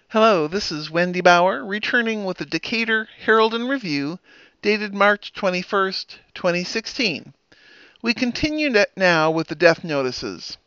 Hello, this is Wendy Bauer, returning with the Decatur Herald and Review, dated March 21st, 2016. We continue now with the death notices.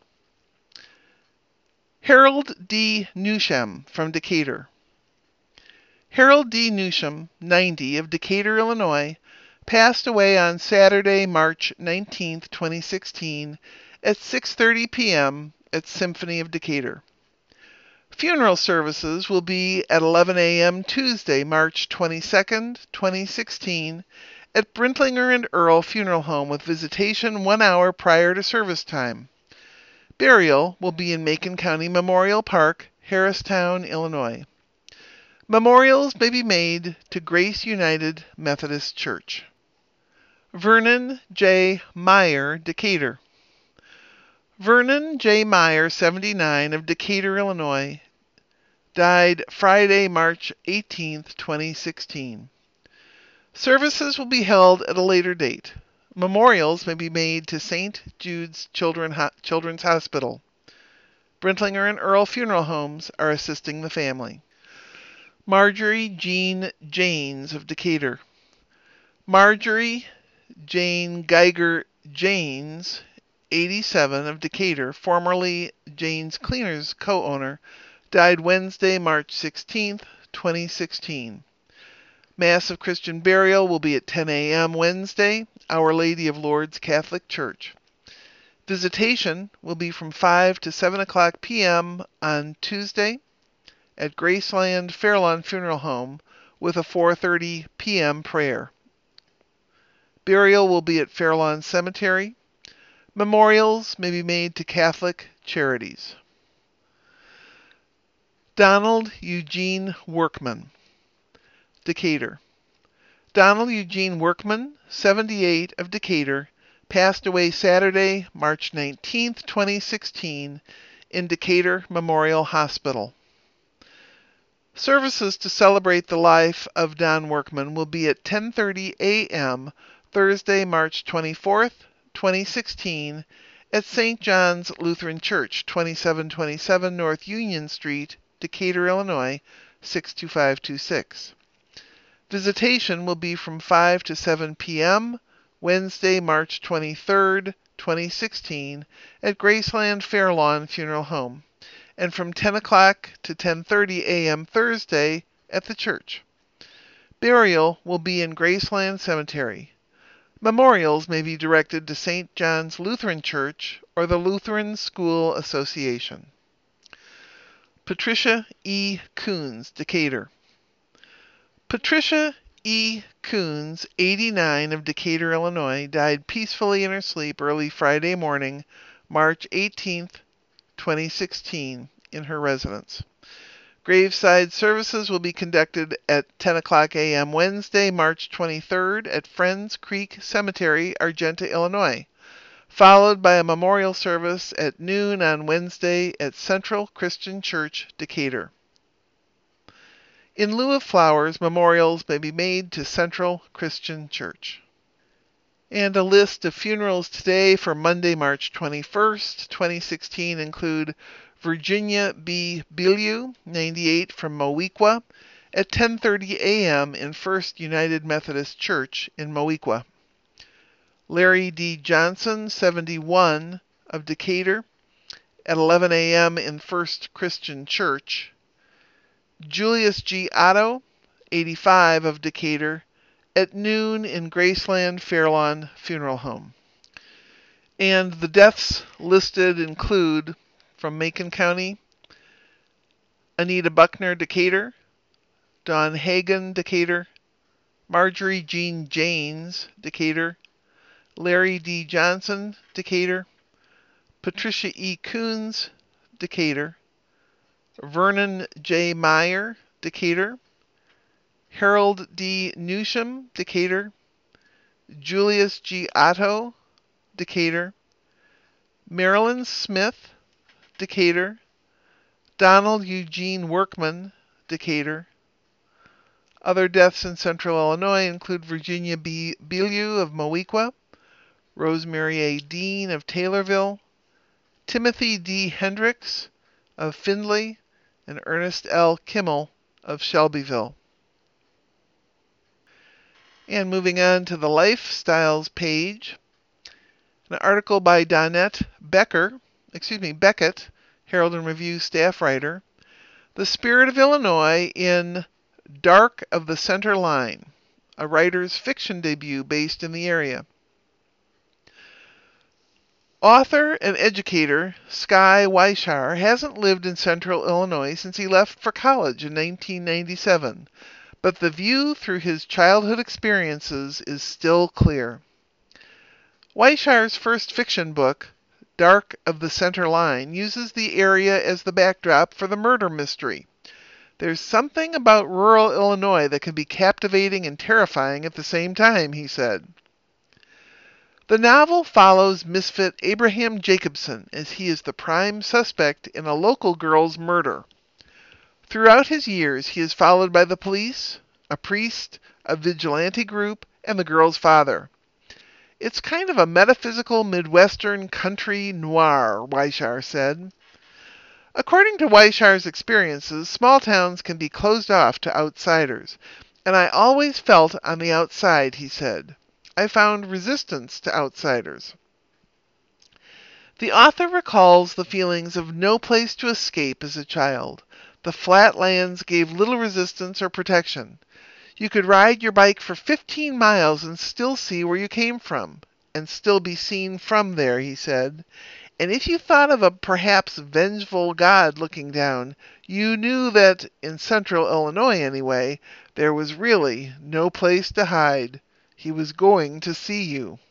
Harold D. Newsham from Decatur. Harold D. Newsham, 90, of Decatur, Illinois, passed away on Saturday, March 19, 2016, at 6:30 p.m. at Symphony of Decatur. Funeral services will be at 11 a.m. Tuesday, March 22, 2016, at Brintlinger and Earl Funeral Home with visitation 1 hour prior to service time. Burial will be in Macon County Memorial Park, Harristown, Illinois. Memorials may be made to Grace United Methodist Church. Vernon J. Meyer, Decatur. Vernon J. Meyer, 79, of Decatur, Illinois, died Friday, March 18, 2016. Services will be held at a later date. Memorials may be made to St. Jude's Children's Hospital. Brintlinger and Earl Funeral Homes are assisting the family. Marjorie Jean Janes of Decatur. Marjorie Jane Geiger Janes, 87, of Decatur, formerly Jane's Cleaners co-owner, died Wednesday, March 16, 2016. Mass of Christian burial will be at 10 a.m. Wednesday, Our Lady of Lourdes Catholic Church. Visitation will be from 5 to 7 o'clock p.m. on Tuesday at Graceland Fairlawn Funeral Home with a 4:30 p.m. prayer. Burial will be at Fairlawn Cemetery. Memorials may be made to Catholic charities. Donald Eugene Workman, Decatur. Donald Eugene Workman, 78, of Decatur, passed away Saturday, March 19, 2016, in Decatur Memorial Hospital. Services to celebrate the life of Don Workman will be at 10:30 a.m. Thursday, March 24, 2016, at St. John's Lutheran Church, 2727 North Union Street, Decatur, Illinois, 62526. Visitation will be from 5 to 7 p.m. Wednesday, March 23, 2016, at Graceland Fairlawn Funeral Home, and from 10 o'clock to 10:30 a.m. Thursday at the church. Burial will be in Graceland Cemetery. Memorials may be directed to St. John's Lutheran Church or the Lutheran School Association. Patricia E. Coons, Decatur. Patricia E. Coons, 89, of Decatur, Illinois, died peacefully in her sleep early Friday morning, March 18, 2016, in her residence. Graveside services will be conducted at 10 o'clock a.m. Wednesday, March 23rd, at Friends Creek Cemetery, Argenta, Illinois, followed by a memorial service at noon on Wednesday at Central Christian Church, Decatur. In lieu of flowers, memorials may be made to Central Christian Church. And a list of funerals today for Monday, March 21st, 2016 include Virginia B. Bilyeu, 98, from Moweaqua, at 10:30 a.m. in First United Methodist Church in Moweaqua. Larry D. Johnson, 71, of Decatur, at 11 a.m. in First Christian Church. Julius G. Otto, 85, of Decatur, at noon in Graceland Fairlawn Funeral Home. And the deaths listed include, from Macon County, Anita Buckner, Decatur; Don Hagan, Decatur; Marjorie Jean Janes, Decatur; Larry D. Johnson, Decatur; Patricia E. Coons, Decatur; Vernon J. Meyer, Decatur; Harold D. Newsham, Decatur; Julius G. Otto, Decatur; Marilyn Smith, Decatur; Donald Eugene Workman, Decatur. Other deaths in Central Illinois include Virginia B. Bilyeu of Moweaqua, Rosemary A. Dean of Taylorville, Timothy D. Hendricks of Findlay, and Ernest L. Kimmel of Shelbyville. And moving on to the Lifestyles page, an article by Donette Beckett, Herald and Review staff writer, The Spirit of Illinois in Dark of the Center Line, a writer's fiction debut based in the area. Author and educator Skye Weishar hasn't lived in central Illinois since he left for college in 1997, but the view through his childhood experiences is still clear. Weishar's first fiction book, Dark of the Center Line, uses the area as the backdrop for the murder mystery. There's something about rural Illinois that can be captivating and terrifying at the same time, he said. The novel follows misfit Abraham Jacobson as he is the prime suspect in a local girl's murder. Throughout his years, he is followed by the police, a priest, a vigilante group, and the girl's father. It's kind of a metaphysical Midwestern country noir, Weishar said. According to Weishar's experiences, small towns can be closed off to outsiders, and I always felt on the outside, he said. I found resistance to outsiders. The author recalls the feelings of no place to escape as a child. The flat lands gave little resistance or protection. You could ride your bike for 15 miles and still see where you came from, and still be seen from there, he said. And if you thought of a perhaps vengeful God looking down, you knew that, in central Illinois anyway, there was really no place to hide. He was going to see you.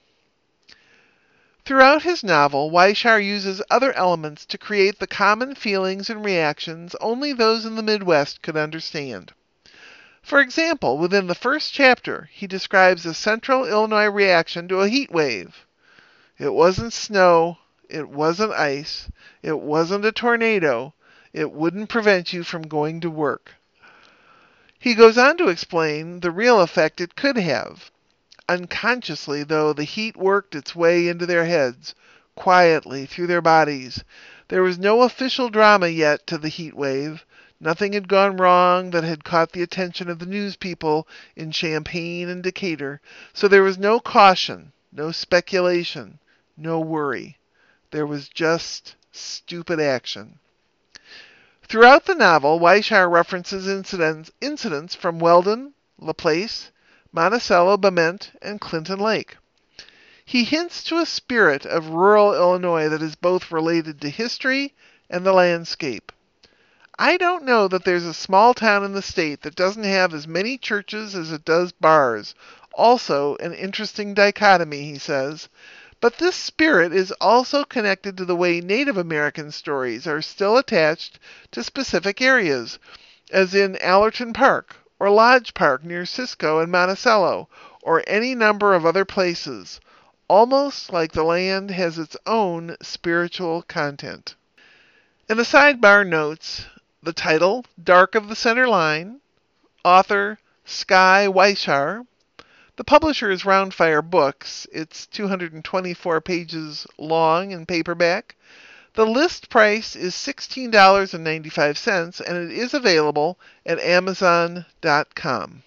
Throughout his novel, Weishar uses other elements to create the common feelings and reactions only those in the Midwest could understand. For example, within the first chapter, he describes a central Illinois reaction to a heat wave. It wasn't snow, it wasn't ice, it wasn't a tornado, it wouldn't prevent you from going to work. He goes on to explain the real effect it could have. Unconsciously, though, the heat worked its way into their heads, quietly through their bodies. There was no official drama yet to the heat wave. Nothing had gone wrong that had caught the attention of the news people in Champaign and Decatur, so there was no caution, no speculation, no worry. There was just stupid action. Throughout the novel, Weishar references incidents from Weldon, LaPlace, Monticello, Bement, and Clinton Lake. He hints to a spirit of rural Illinois that is both related to history and the landscape. I don't know that there's a small town in the state that doesn't have as many churches as it does bars. Also an interesting dichotomy, he says. But this spirit is also connected to the way Native American stories are still attached to specific areas, as in Allerton Park, or Lodge Park near Cisco and Monticello, or any number of other places, almost like the land has its own spiritual content. In the sidebar notes, the title, Dark of the Center Line, author Skye Weishar. The publisher is Roundfire Books. It's 224 pages long in paperback. The list price is $16.95, and it is available at Amazon.com.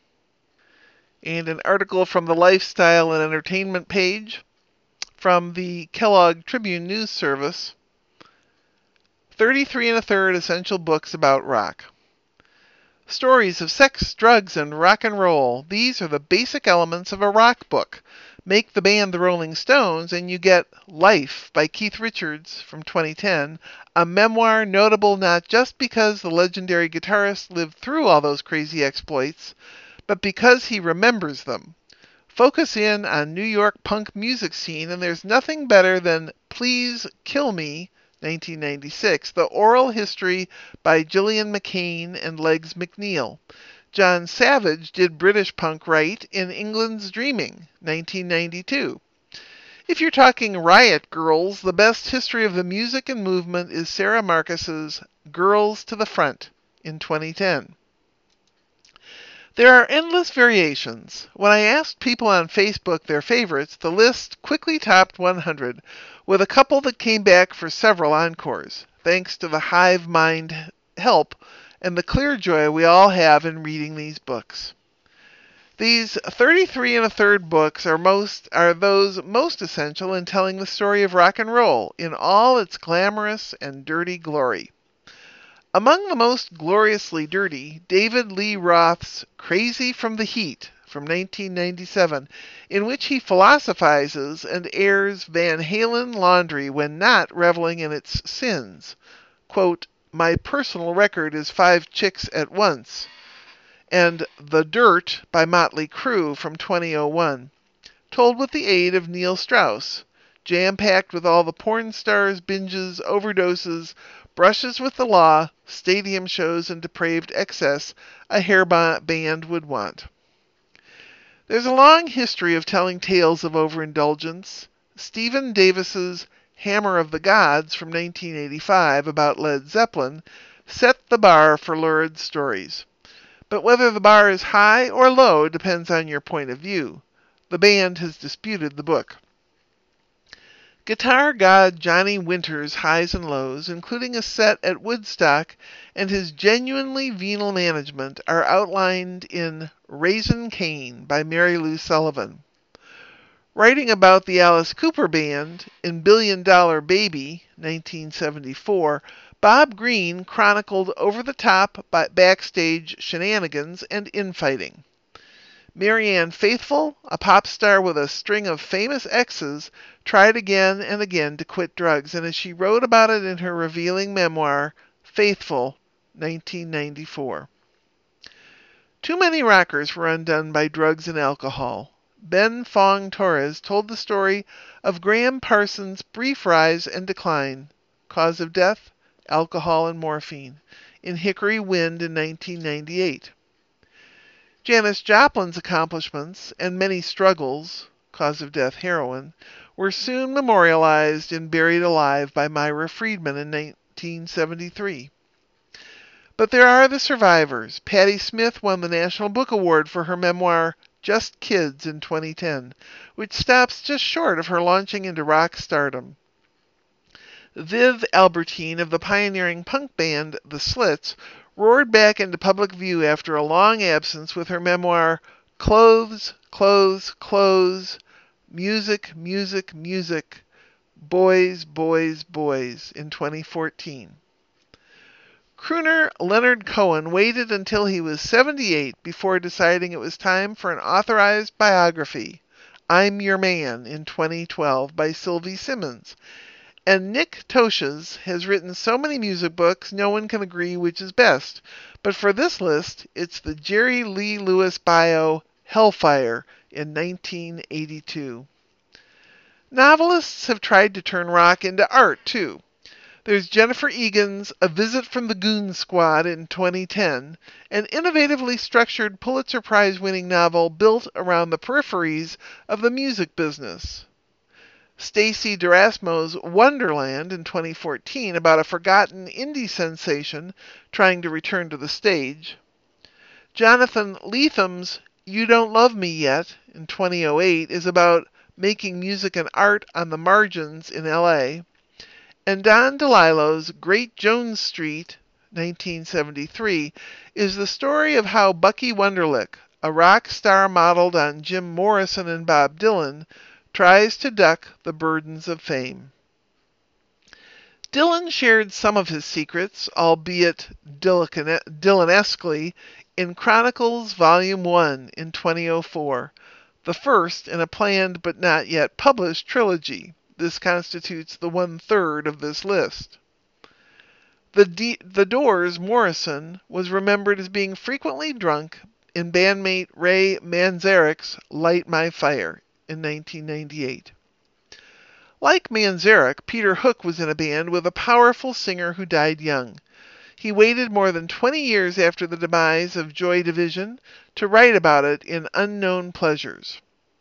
And an article from the Lifestyle and Entertainment page from the Kellogg Tribune News Service. 33 1/3 Essential Books About Rock. Stories of sex, drugs, and rock and roll. These are the basic elements of a rock book. Make the band the Rolling Stones, and you get Life by Keith Richards from 2010, a memoir notable not just because the legendary guitarist lived through all those crazy exploits, but because he remembers them. Focus in on New York punk music scene, and there's nothing better than Please Kill Me, 1996, the oral history by Gillian McCain and Legs McNeil. John Savage did British punk right in England's Dreaming, 1992. If you're talking Riot Girls, the best history of the music and movement is Sarah Marcus's Girls to the Front in 2010. There are endless variations. When I asked people on Facebook their favorites, the list quickly topped 100, with a couple that came back for several encores, thanks to the hive mind help and the clear joy we all have in reading these books. These 33 1/3 books are those most essential in telling the story of rock and roll in all its glamorous and dirty glory. Among the most gloriously dirty, David Lee Roth's Crazy from the Heat from 1997, in which he philosophizes and airs Van Halen laundry when not reveling in its sins. Quote, "My personal record is 5 chicks at once," and The Dirt by Motley Crue from 2001, told with the aid of Neil Strauss, jam-packed with all the porn stars, binges, overdoses, brushes with the law, stadium shows, and depraved excess a hair band would want. There's a long history of telling tales of overindulgence. Stephen Davis's Hammer of the Gods from 1985 about Led Zeppelin set the bar for lurid stories. But whether the bar is high or low depends on your point of view. The band has disputed the book. Guitar god Johnny Winter's highs and lows, including a set at Woodstock, and his genuinely venal management are outlined in Raisin Cane by Mary Lou Sullivan. Writing about the Alice Cooper Band in $1 Billion Baby, 1974, Bob Greene chronicled over-the-top backstage shenanigans and infighting. Marianne Faithfull, a pop star with a string of famous exes, tried again and again to quit drugs, and as she wrote about it in her revealing memoir, Faithful, 1994. Too many rockers were undone by drugs and alcohol. Ben Fong Torres told the story of Graham Parsons' brief rise and decline, cause of death, alcohol and morphine, in Hickory Wind in 1998. Janis Joplin's accomplishments and many struggles, cause of death heroin, were soon memorialized in Buried Alive by Myra Friedman in 1973. But there are the survivors. Patti Smith won the National Book Award for her memoir Just Kids in 2010, which stops just short of her launching into rock stardom. Viv Albertine of the pioneering punk band The Slits roared back into public view after a long absence with her memoir Clothes, Clothes, Clothes, Music, Music, Music, Boys, Boys, Boys in 2014. Crooner Leonard Cohen waited until he was 78 before deciding it was time for an authorized biography, I'm Your Man, in 2012 by Sylvie Simmons. And Nick Tosches has written so many music books no one can agree which is best. But for this list, it's the Jerry Lee Lewis bio Hellfire in 1982. Novelists have tried to turn rock into art, too. There's Jennifer Egan's A Visit from the Goon Squad in 2010, an innovatively structured Pulitzer Prize-winning novel built around the peripheries of the music business. Stacey D'Erasmo's Wonderland in 2014 about a forgotten indie sensation trying to return to the stage. Jonathan Letham's You Don't Love Me Yet in 2008 is about making music and art on the margins in L.A., and Don DeLillo's Great Jones Street, 1973, is the story of how Bucky Wunderlich, a rock star modeled on Jim Morrison and Bob Dylan, tries to duck the burdens of fame. Dylan shared some of his secrets, albeit Dylanesquely, in Chronicles Volume 1 in 2004, the first in a planned but not yet published trilogy. This constitutes the 1/3 of this list. The Doors' Morrison was remembered as being frequently drunk in bandmate Ray Manzarek's Light My Fire in 1998. Like Manzarek, Peter Hook was in a band with a powerful singer who died young. He waited more than 20 years after the demise of Joy Division to write about it in Unknown Pleasures.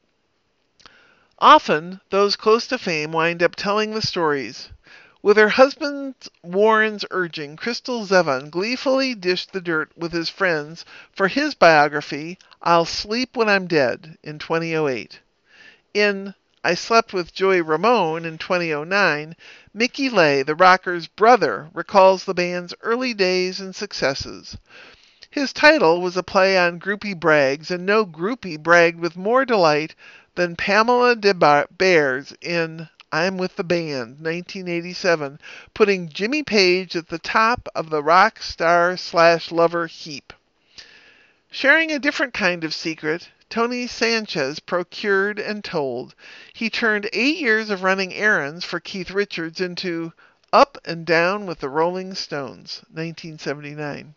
Often, those close to fame wind up telling the stories. With her husband Warren's urging, Crystal Zevon gleefully dished the dirt with his friends for his biography, I'll Sleep When I'm Dead, in 2008. In I Slept with Joey Ramone in 2009, Mickey Lay, the rocker's brother, recalls the band's early days and successes. His title was a play on Groupie Braggs, and no groupie bragged with more delight than Pamela Des Barres in I'm with the Band, 1987, putting Jimmy Page at the top of the rock star/lover heap. Sharing a different kind of secret, Tony Sanchez procured and told. He turned 8 years of running errands for Keith Richards into Up and Down with the Rolling Stones, 1979.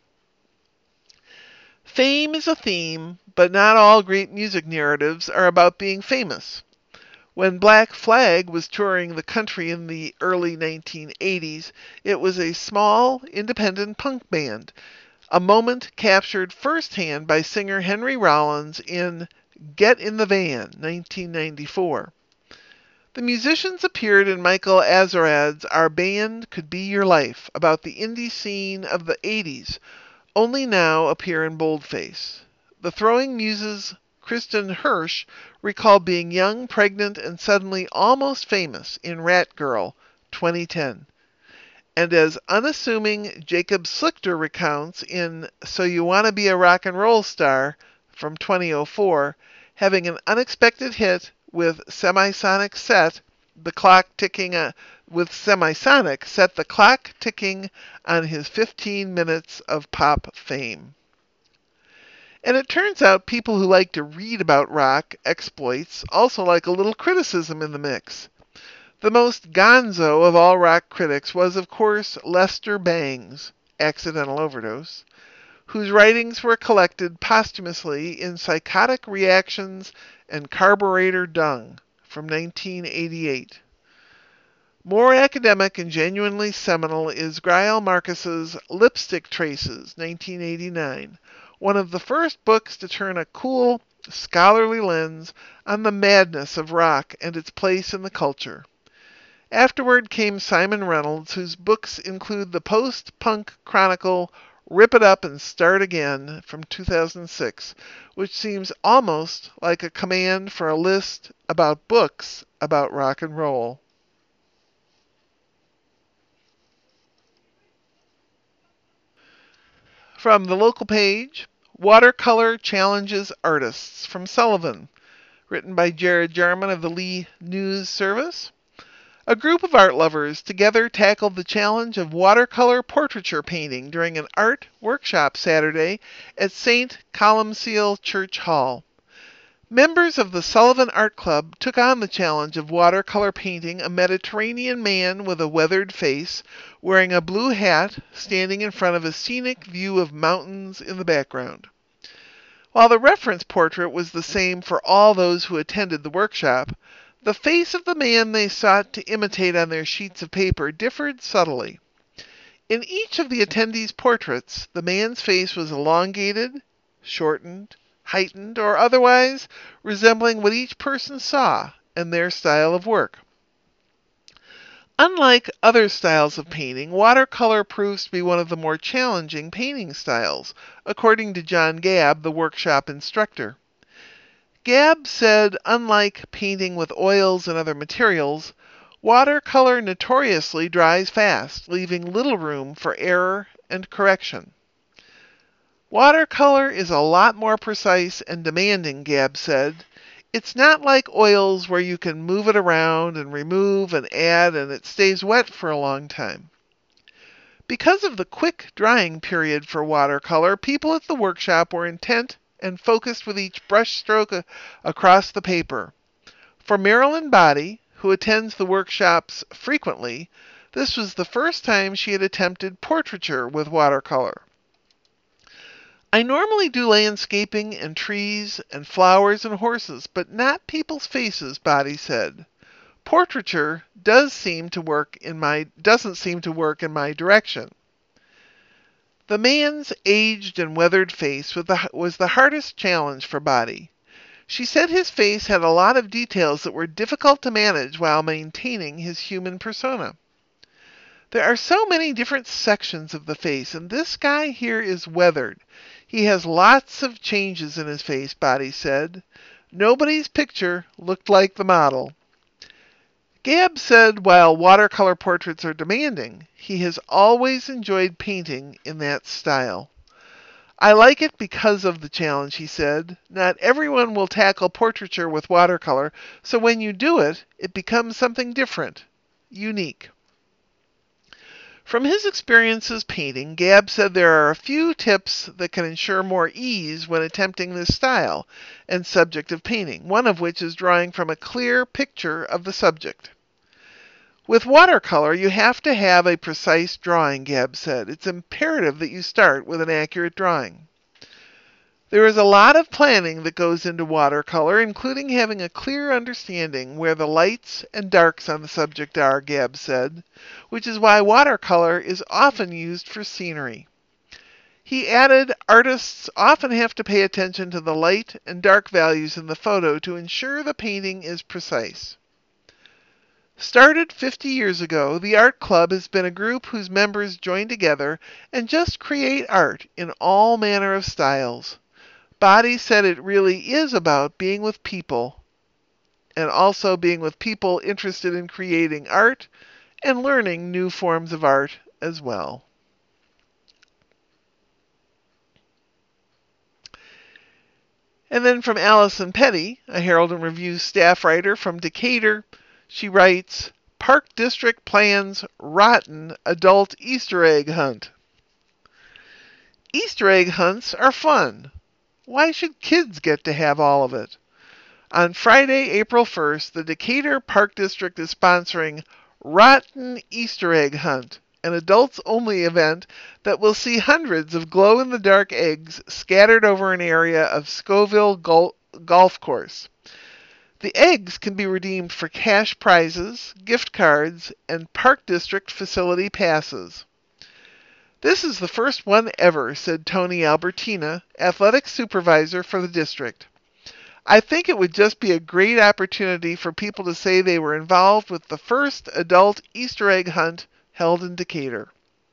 Fame is a theme, but not all great music narratives are about being famous. When Black Flag was touring the country in the early 1980s, it was a small, independent punk band, a moment captured firsthand by singer Henry Rollins in Get in the Van, 1994. The musicians appeared in Michael Azarad's Our Band Could Be Your Life, about the indie scene of the 80s, only now appear in boldface. The Throwing Muses' Kristen Hirsch recalled being young, pregnant, and suddenly almost famous in Rat Girl, 2010. And as unassuming Jacob Slichter recounts in So You Wanna Be a Rock and Roll Star from 2004, having an unexpected hit with Semisonic set the clock ticking on his 15 minutes of pop fame. And it turns out people who like to read about rock exploits also like a little criticism in the mix. The most gonzo of all rock critics was, of course, Lester Bangs, Accidental Overdose, whose writings were collected posthumously in Psychotic Reactions and Carburetor Dung from 1988. More academic and genuinely seminal is Greil Marcus's Lipstick Traces, 1989, one of the first books to turn a cool, scholarly lens on the madness of rock and its place in the culture. Afterward came Simon Reynolds, whose books include the post-punk chronicle Rip It Up and Start Again from 2006, which seems almost like a command for a list about books about rock and roll. From the local page, Watercolor Challenges Artists from Sullivan, written by Jared Jarman of the Lee News Service. A group of art lovers together tackled the challenge of watercolor portraiture painting during an art workshop Saturday at St. Columcille Church Hall. Members of the Sullivan Art Club took on the challenge of watercolor painting a Mediterranean man with a weathered face, wearing a blue hat, standing in front of a scenic view of mountains in the background. While the reference portrait was the same for all those who attended the workshop, the face of the man they sought to imitate on their sheets of paper differed subtly. In each of the attendees' portraits, the man's face was elongated, shortened, heightened, or otherwise resembling what each person saw and their style of work. Unlike other styles of painting, watercolor proves to be one of the more challenging painting styles, according to John Gabb, the workshop instructor. Gabb said, unlike painting with oils and other materials, watercolor notoriously dries fast, leaving little room for error and correction. Watercolor is a lot more precise and demanding, Gabb said. It's not like oils where you can move it around and remove and add and it stays wet for a long time. Because of the quick drying period for watercolor, people at the workshop were intent and focused with each brush stroke across the paper. For Marilyn Body, who attends the workshops frequently, this was the first time she had attempted portraiture with watercolor. I normally do landscaping and trees and flowers and horses, but not people's faces, Body said. Portraiture doesn't seem to work in my direction. The man's aged and weathered face was the hardest challenge for Body. She said his face had a lot of details that were difficult to manage while maintaining his human persona. There are so many different sections of the face, and this guy here is weathered. He has lots of changes in his face, Body said. Nobody's picture looked like the model. Gabb said while watercolor portraits are demanding, he has always enjoyed painting in that style. I like it because of the challenge, he said. Not everyone will tackle portraiture with watercolor, so when you do it, it becomes something different, unique. From his experiences painting, Gabb said there are a few tips that can ensure more ease when attempting this style and subject of painting, one of which is drawing from a clear picture of the subject. With watercolor, you have to have a precise drawing, Gabb said. It's imperative that you start with an accurate drawing. There is a lot of planning that goes into watercolor, including having a clear understanding where the lights and darks on the subject are, Gabb said, which is why watercolor is often used for scenery. He added, artists often have to pay attention to the light and dark values in the photo to ensure the painting is precise. Started 50 years ago, the Art Club has been a group whose members join together and just create art in all manner of styles. Body said it really is about being with people, and also being with people interested in creating art and learning new forms of art as well. And then from Allison Petty, a Herald and Review staff writer from Decatur, she writes, Park District plans rotten adult Easter egg hunt. Easter egg hunts are fun. Why should kids get to have all of it? On Friday, April 1st, the Decatur Park District is sponsoring Rotten Easter Egg Hunt, an adults-only event that will see hundreds of glow-in-the-dark eggs scattered over an area of Scoville Golf Course. The eggs can be redeemed for cash prizes, gift cards, and Park District facility passes. This is the first one ever, said Tony Albertina, athletic supervisor for the district. I think it would just be a great opportunity for people to say they were involved with the first adult Easter egg hunt held in Decatur.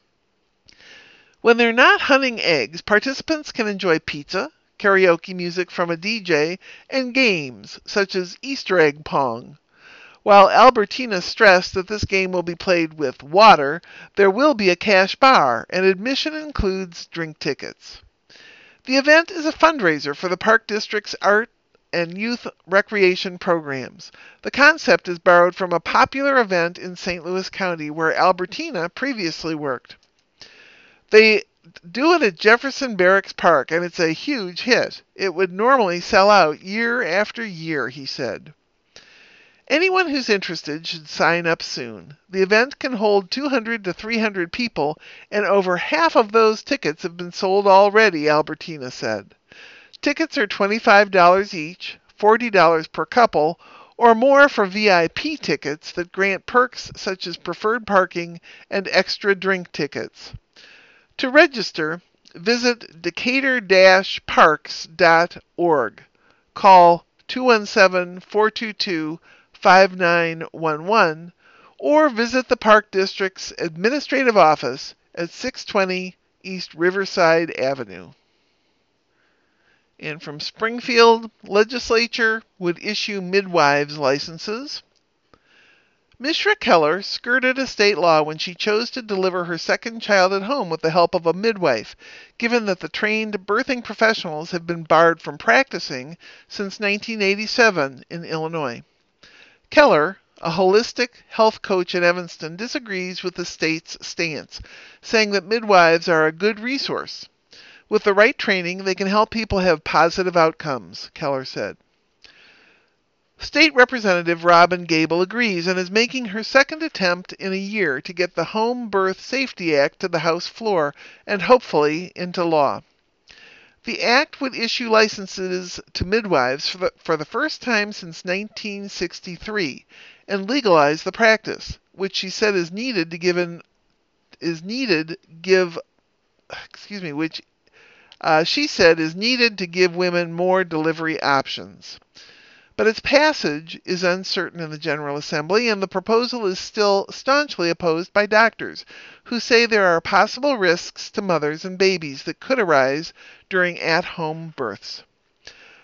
When they're not hunting eggs, participants can enjoy pizza, karaoke music from a DJ, and games such as Easter egg pong. While Albertina stressed that this game will be played with water, there will be a cash bar, and admission includes drink tickets. The event is a fundraiser for the Park District's art and youth recreation programs. The concept is borrowed from a popular event in St. Louis County where Albertina previously worked. They do it at Jefferson Barracks Park, and it's a huge hit. It would normally sell out year after year, he said. Anyone who's interested should sign up soon. The event can hold 200 to 300 people, and over half of those tickets have been sold already, Albertina said. Tickets are $25 each, $40 per couple, or more for VIP tickets that grant perks such as preferred parking and extra drink tickets. To register, visit decatur-parks.org. Call 217-422-5911 or visit the Park District's administrative office at 620 East Riverside Avenue. And from Springfield, legislature would issue midwives licenses. Mishra Keller skirted a state law when she chose to deliver her second child at home with the help of a midwife, given that the trained birthing professionals have been barred from practicing since 1987 in Illinois. Keller, a holistic health coach in Evanston, disagrees with the state's stance, saying that midwives are a good resource. With the right training, they can help people have positive outcomes, Keller said. State Representative Robin Gable agrees and is making her second attempt in a year to get the Home Birth Safety Act to the House floor and hopefully into law. The act would issue licenses to midwives for the first time since 1963 and legalize the practice, which she said is needed to give women more delivery options. But its passage is uncertain in the General Assembly, and the proposal is still staunchly opposed by doctors, who say there are possible risks to mothers and babies that could arise during at-home births.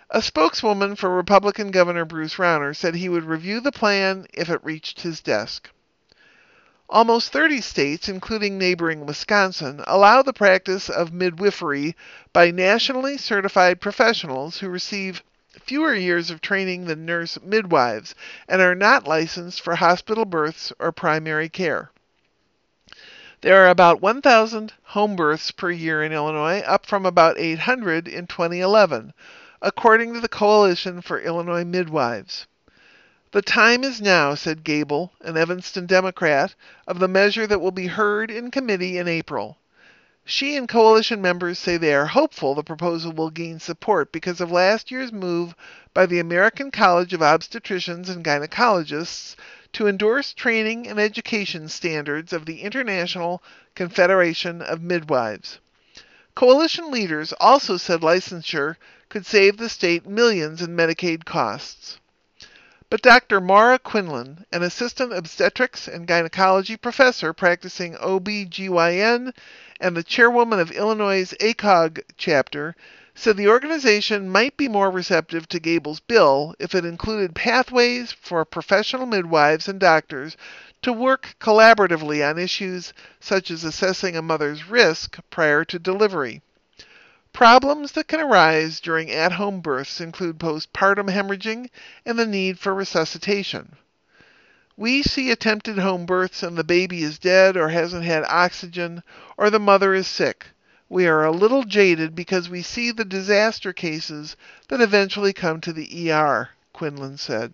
A spokeswoman for Republican Governor Bruce Rauner said he would review the plan if it reached his desk. Almost 30 states, including neighboring Wisconsin, allow the practice of midwifery by nationally certified professionals who receive fewer years of training than nurse midwives and are not licensed for hospital births or primary care. There are about 1,000 home births per year in Illinois, up from about 800 in 2011, according to the Coalition for Illinois Midwives. The time is now, said Gable, an Evanston Democrat, of the measure that will be heard in committee in April. She and coalition members say they are hopeful the proposal will gain support because of last year's move by the American College of Obstetricians and Gynecologists to endorse training and education standards of the International Confederation of Midwives. Coalition leaders also said licensure could save the state millions in Medicaid costs. But Dr. Maura Quinlan, an assistant obstetrics and gynecology professor practicing OB/GYN and the chairwoman of Illinois' ACOG chapter, said the organization might be more receptive to Gable's bill if it included pathways for professional midwives and doctors to work collaboratively on issues such as assessing a mother's risk prior to delivery. Problems that can arise during at-home births include postpartum hemorrhaging and the need for resuscitation. We see attempted home births and the baby is dead or hasn't had oxygen or the mother is sick. We are a little jaded because we see the disaster cases that eventually come to the ER, Quinlan said.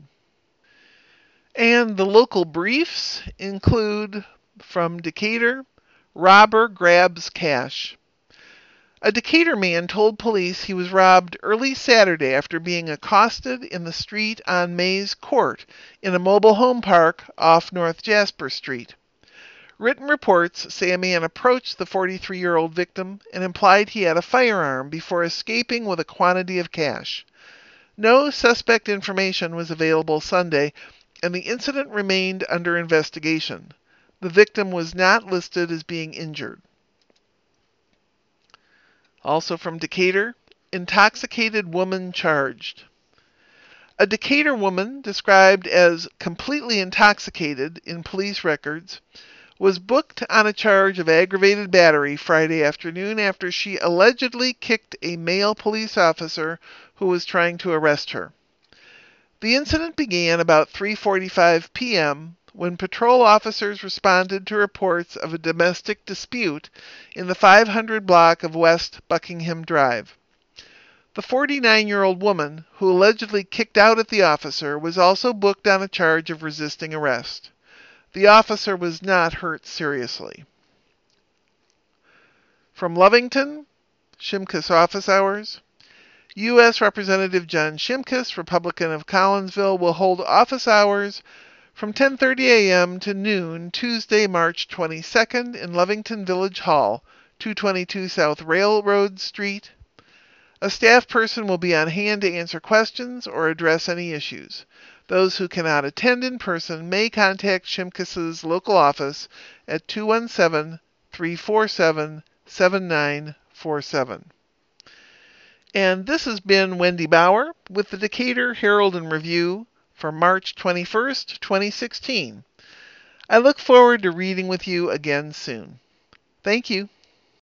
And the local briefs include, from Decatur, robber grabs cash. A Decatur man told police he was robbed early Saturday after being accosted in the street on Mays Court in a mobile home park off North Jasper Street. Written reports say a man approached the 43-year-old victim and implied he had a firearm before escaping with a quantity of cash. No suspect information was available Sunday, and the incident remained under investigation. The victim was not listed as being injured. Also from Decatur, intoxicated woman charged. A Decatur woman, described as completely intoxicated in police records, was booked on a charge of aggravated battery Friday afternoon after she allegedly kicked a male police officer who was trying to arrest her. The incident began about 3:45 p.m. when patrol officers responded to reports of a domestic dispute in the 500 block of West Buckingham Drive. The 49-year-old woman, who allegedly kicked out at the officer, was also booked on a charge of resisting arrest. The officer was not hurt seriously. From Lovington, Shimkus office hours. U.S. Representative John Shimkus, Republican of Collinsville, will hold office hours from 10:30 a.m. to noon Tuesday, March 22nd in Lovington Village Hall, 222 South Railroad Street. A staff person will be on hand to answer questions or address any issues. Those who cannot attend in person may contact Shimkus's local office at 217-347-7947. And this has been Wendy Bauer with the Decatur Herald and Review for March 21st, 2016. I look forward to reading with you again soon. Thank you.